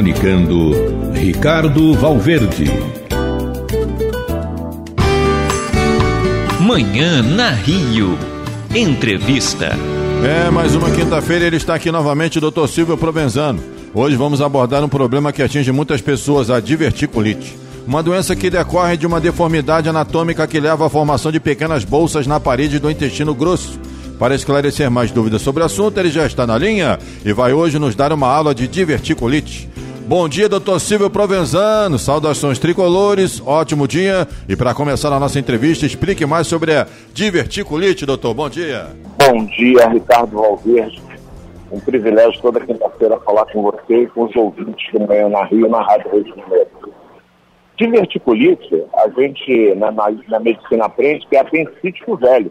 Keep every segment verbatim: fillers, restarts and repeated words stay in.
Comunicando, Ricardo Valverde. Manhã na Rio. Entrevista. É, mais uma quinta-feira, ele está aqui novamente, doutor Silvio Provenzano. Hoje vamos abordar um problema que atinge muitas pessoas, a diverticulite. Uma doença que decorre de uma deformidade anatômica que leva à formação de pequenas bolsas na parede do intestino grosso. Para esclarecer mais dúvidas sobre o assunto, ele já está na linha e vai hoje nos dar uma aula de diverticulite. Bom dia, doutor Silvio Provenzano, saudações tricolores, ótimo dia. E para começar a nossa entrevista, explique mais sobre a diverticulite, doutor. Bom dia. Bom dia, Ricardo Valverde. Um privilégio toda quinta-feira falar com você e com os ouvintes do Manhã na Rio, na Rádio Rio de Janeiro. Diverticulite, a gente na, na, na medicina aprende que é apendicite pro velho.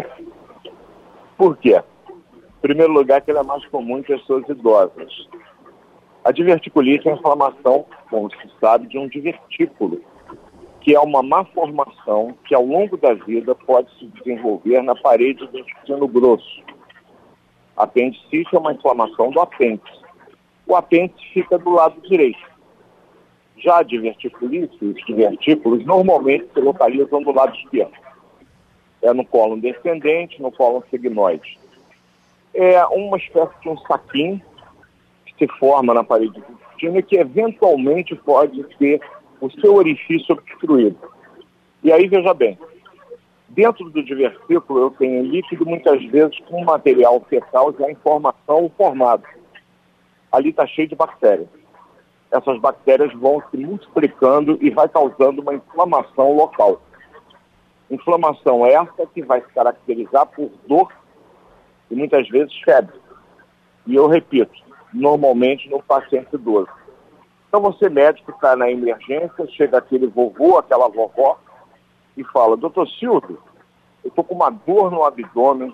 Por quê? Em primeiro lugar, que ele é mais comum em pessoas idosas. A diverticulite é a inflamação, como se sabe, de um divertículo, que é uma má formação que ao longo da vida pode se desenvolver na parede do intestino grosso. A apendicite é uma inflamação do apêndice. O apêndice fica do lado direito. Já a diverticulite, os divertículos normalmente se localizam do lado esquerdo. É no cólon descendente, no cólon sigmoide. É uma espécie de um saquinho que se forma na parede do intestino e que eventualmente pode ter o seu orifício obstruído. E aí, veja bem, dentro do divertículo eu tenho líquido, muitas vezes com material fecal já em formação ou formado. Ali está cheio de bactérias. Essas bactérias vão se multiplicando e vai causando uma inflamação local. Inflamação essa que vai se caracterizar por dor e muitas vezes febre. E eu repito, normalmente no paciente idoso. Então você médico está na emergência, chega aquele vovô, aquela vovó e fala: doutor Silvio, eu estou com uma dor no abdômen,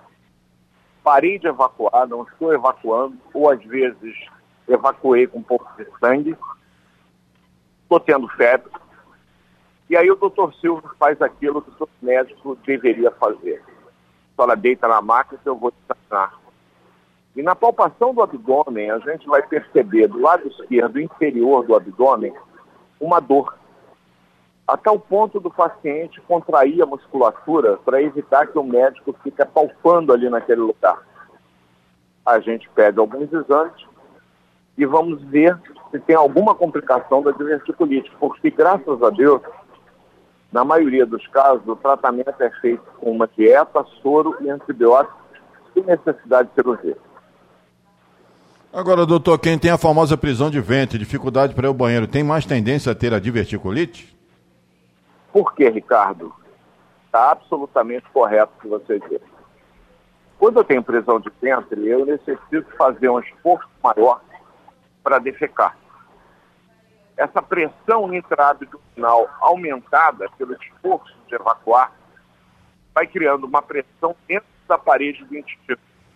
parei de evacuar, não estou evacuando, ou às vezes evacuei com um pouco de sangue, estou tendo febre. E aí o doutor Silvio faz aquilo que o seu médico deveria fazer. A senhora deita na maca que eu vou te tratar. E na palpação do abdômen, a gente vai perceber do lado esquerdo inferior do abdômen uma dor. A tal ponto do paciente contrair a musculatura para evitar que o médico fique palpando ali naquele lugar. A gente pede alguns exames e vamos ver se tem alguma complicação da diverticulite, porque graças a Deus, na maioria dos casos, o tratamento é feito com uma dieta, soro e antibiótico, sem necessidade de cirurgia. Agora, doutor, quem tem a famosa prisão de ventre, dificuldade para ir ao banheiro, tem mais tendência a ter a diverticulite? Por quê, Ricardo? Está absolutamente correto o que você disse. Quando eu tenho prisão de ventre, eu necessito fazer um esforço maior para defecar. Essa pressão intraabdominal aumentada pelo esforço de evacuar vai criando uma pressão dentro da parede do intestino.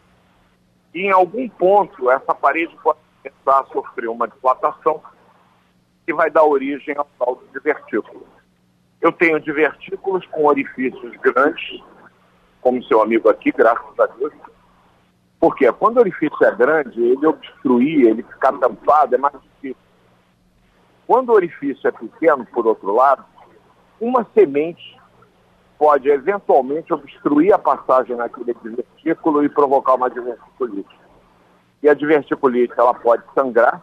E em algum ponto essa parede pode começar a sofrer uma dilatação que vai dar origem ao tal do divertículo. Eu tenho divertículos com orifícios grandes, como seu amigo aqui, graças a Deus. Porque quando o orifício é grande, ele obstruir, ele ficar tampado, é mais difícil. Quando o orifício é pequeno, por outro lado, uma semente pode eventualmente obstruir a passagem naquele divertículo e provocar uma diverticulite. E a diverticulite, ela pode sangrar,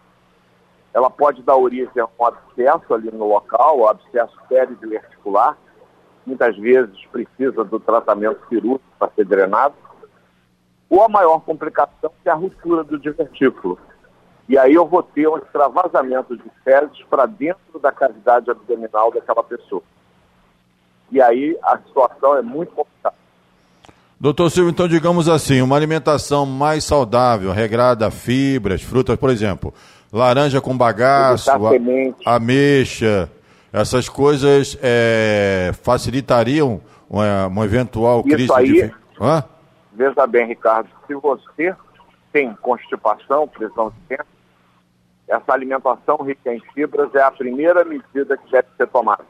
ela pode dar origem a um abscesso ali no local, o abscesso peridiverticular, muitas vezes precisa do tratamento cirúrgico para ser drenado, ou a maior complicação que é a ruptura do divertículo. E aí eu vou ter um extravasamento de fezes para dentro da cavidade abdominal daquela pessoa. E aí a situação é muito complicada. Doutor Silvio, então digamos assim, uma alimentação mais saudável, regrada a fibras, frutas, por exemplo, laranja com bagaço, a, ameixa, essas coisas é, facilitariam uma, uma eventual Isso crise aí, de... Hã? Veja bem, Ricardo, se você tem constipação, prisão de ventre, essa alimentação rica em fibras é a primeira medida que deve ser tomada.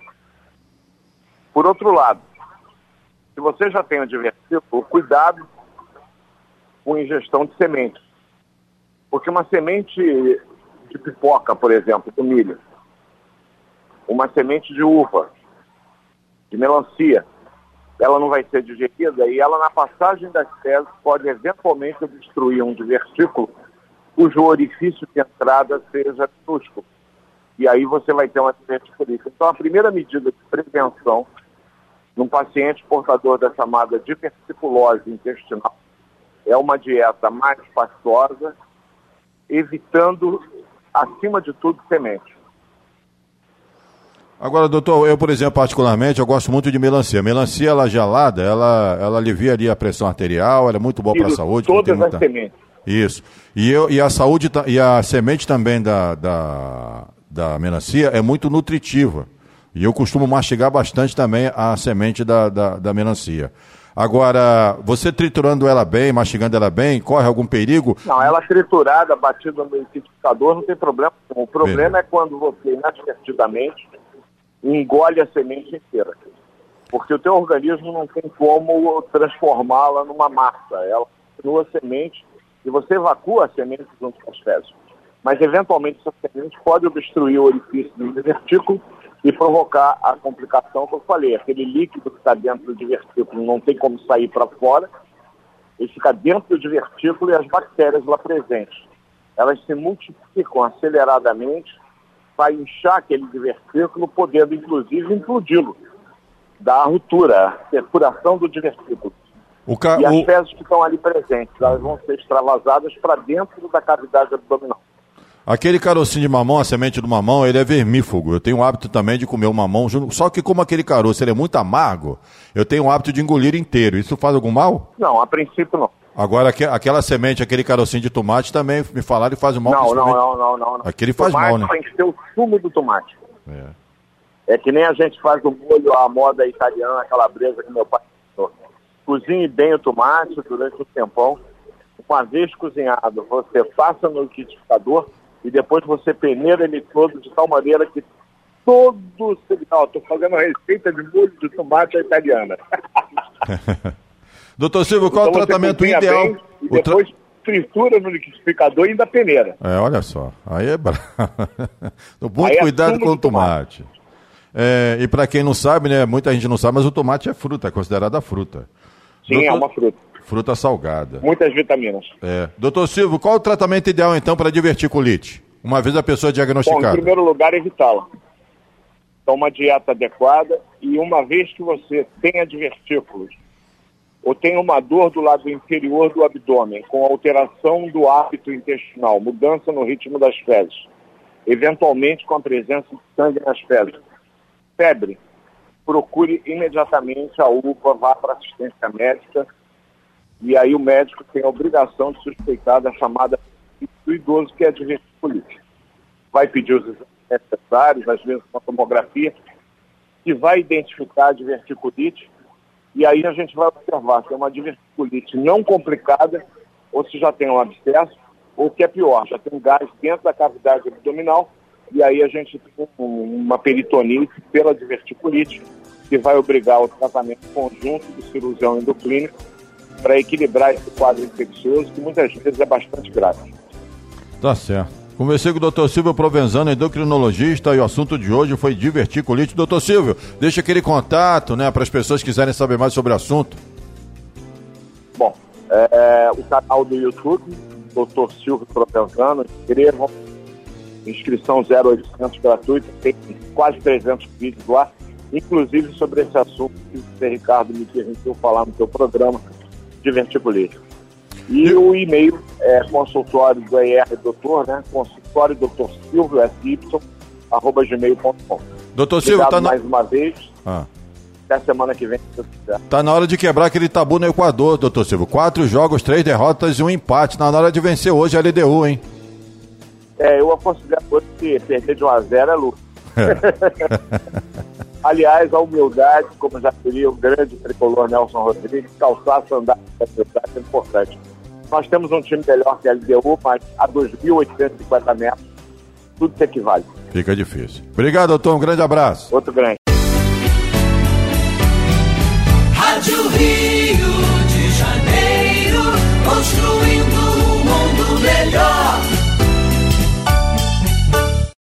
Por outro lado, se você já tem o divertículo, cuidado com ingestão de sementes. Porque uma semente de pipoca, por exemplo, do milho, uma semente de uva, de melancia, ela não vai ser digerida e ela, na passagem das fezes, pode eventualmente obstruir um divertículo cujo orifício de entrada seja minúsculo. E aí você vai ter uma diverticulite. Então, a primeira medida de prevenção num paciente portador da chamada diverticulose intestinal é uma dieta mais pastosa, evitando, acima de tudo, semente. Agora, doutor, eu, por exemplo, particularmente, eu gosto muito de melancia. Melancia, ela gelada, ela, ela alivia ali a pressão arterial, ela é muito boa para a saúde. Todas muita... as sementes. Isso. E, eu, e a saúde, e a semente também da, da, da melancia é muito nutritiva. E eu costumo mastigar bastante também a semente da, da, da melancia. Agora, você triturando ela bem, mastigando ela bem, corre algum perigo? Não, ela triturada, batida no liquidificador, não tem problema. O problema Bem. é quando você, inadvertidamente, engole a semente inteira. Porque o teu organismo não tem como transformá-la numa massa. Ela continua a semente e você evacua a semente junto com as fezes. Mas, eventualmente, essa semente pode obstruir o orifício do divertículo e provocar a complicação que eu falei. Aquele líquido que está dentro do divertículo não tem como sair para fora, ele fica dentro do divertículo e as bactérias lá presentes, elas se multiplicam aceleradamente para inchar aquele divertículo, podendo, inclusive, implodi-lo, dar a ruptura, a perfuração do divertículo. O ca... E as o... fezes que estão ali presentes, elas vão ser extravasadas para dentro da cavidade abdominal. Aquele carocinho de mamão, a semente do mamão, ele é vermífugo. Eu tenho o hábito também de comer o mamão, só que como aquele caroço ele é muito amargo, eu tenho o hábito de engolir inteiro. Isso faz algum mal? Não, a princípio não. Agora, aquela semente, aquele carocinho de tomate também, me falaram que faz mal. Não, não, não, não, não, não. Aquele faz mal, né? Tem que ter o sumo do tomate. É. É que nem a gente faz o molho à moda italiana, a calabresa que meu pai falou. Cozinhe bem o tomate durante um tempão. Uma vez cozinhado, você passa no liquidificador e depois você peneira ele todo de tal maneira que todo... Não, estou fazendo uma receita de molho de tomate à italiana. Doutor Silvio, qual então o tratamento ideal? Bem, e depois tra... tritura no liquidificador e ainda peneira. É, olha só, aí é bravo. Muito cuidado com o tomate. tomate. É, e para quem não sabe, né, muita gente não sabe, mas o tomate é fruta, é considerada fruta. Sim, Doutor... é uma fruta. Fruta salgada. Muitas vitaminas. É. Doutor Silvio, qual o tratamento ideal, então, para diverticulite? Uma vez a pessoa diagnosticada. Bom, em primeiro lugar, evitá-la. Então, uma dieta adequada e uma vez que você tenha divertículos ou tenha uma dor do lado inferior do abdômen, com alteração do hábito intestinal, mudança no ritmo das fezes, eventualmente com a presença de sangue nas fezes, febre, procure imediatamente a U P A, vá para assistência médica, e aí o médico tem a obrigação de suspeitar da chamada do idoso, que é a diverticulite. Vai pedir os exames necessários, às vezes uma tomografia, que vai identificar a diverticulite, e aí a gente vai observar se é uma diverticulite não complicada, ou se já tem um abscesso, ou o que é pior, já tem um gás dentro da cavidade abdominal, e aí a gente tem uma peritonite pela diverticulite, que vai obrigar o tratamento conjunto do cirurgião endoclínico para equilibrar esse quadro infeccioso, que muitas vezes é bastante grave. Tá certo. Conversei com o doutor Silvio Provenzano, endocrinologista, e o assunto de hoje foi diverticulite. Doutor Silvio, deixa aquele contato, né, para as pessoas que quiserem saber mais sobre o assunto. Bom, é, o canal do YouTube, doutor Silvio Provenzano, inscrevam, inscrição zero oitocentos gratuita, tem quase trezentos vídeos lá, inclusive sobre esse assunto que o Zé Ricardo me permitiu falar no seu programa, diverticulite. E o e-mail é consultório do E R doutor, né? Consultório doutor Silvio S Y, arroba gmail ponto com. Doutor Silvio, tá mais na... uma vez. Ah. Até semana que vem, se você quiser. Tá na hora de quebrar aquele tabu no Equador, doutor Silvio. Quatro jogos, três derrotas e um empate. Tá na hora de vencer hoje a L D U, hein? É, eu considero que perder de um a zero é lucro. É. Aliás, a humildade, como já diria o grande tricolor Nelson Rodrigues, calçar a sandália da humildade é importante. Nós temos um time melhor que a L D U, mas a dois mil oitocentos e cinquenta metros, tudo se equivale. Fica difícil. Obrigado, doutor. Um grande abraço. Outro grande.